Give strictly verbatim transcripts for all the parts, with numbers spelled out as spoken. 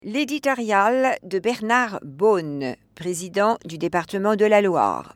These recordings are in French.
L'éditorial de Bernard Beaune, président du département de la Loire.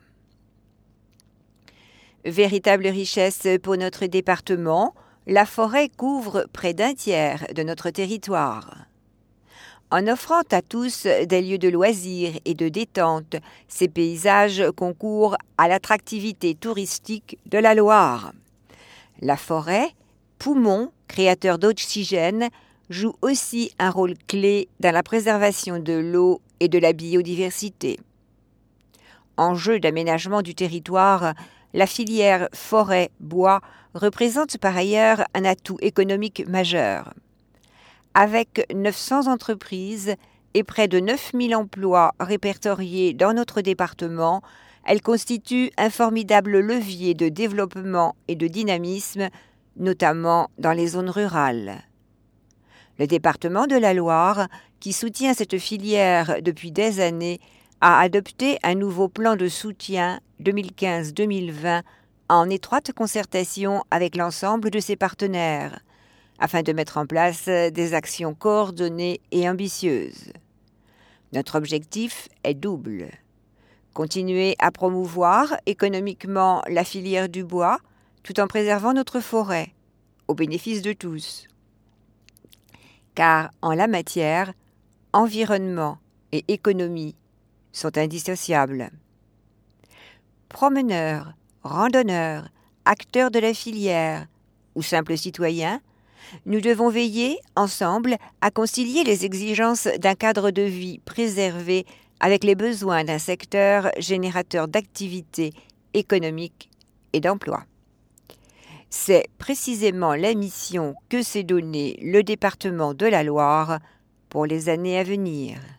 Véritable richesse pour notre département, la forêt couvre près d'un tiers de notre territoire. En offrant à tous des lieux de loisirs et de détente, ces paysages concourent à l'attractivité touristique de la Loire. La forêt, poumon créateur d'oxygène, joue aussi un rôle clé dans la préservation de l'eau et de la biodiversité. Enjeu d'aménagement du territoire, la filière forêt-bois représente par ailleurs un atout économique majeur. Avec neuf cents entreprises et près de neuf mille emplois répertoriés dans notre département, elle constitue un formidable levier de développement et de dynamisme, notamment dans les zones rurales. Le département de la Loire, qui soutient cette filière depuis des années, a adopté un nouveau plan de soutien deux mille quinze deux mille vingt en étroite concertation avec l'ensemble de ses partenaires, afin de mettre en place des actions coordonnées et ambitieuses. Notre objectif est double. Continuer à promouvoir économiquement la filière du bois, tout en préservant notre forêt, au bénéfice de tous. Car en la matière, environnement et économie sont indissociables. Promeneurs, randonneurs, acteurs de la filière ou simples citoyens, nous devons veiller ensemble à concilier les exigences d'un cadre de vie préservé avec les besoins d'un secteur générateur d'activités économiques et d'emplois. C'est précisément la mission que s'est donnée le département de la Loire pour les années à venir.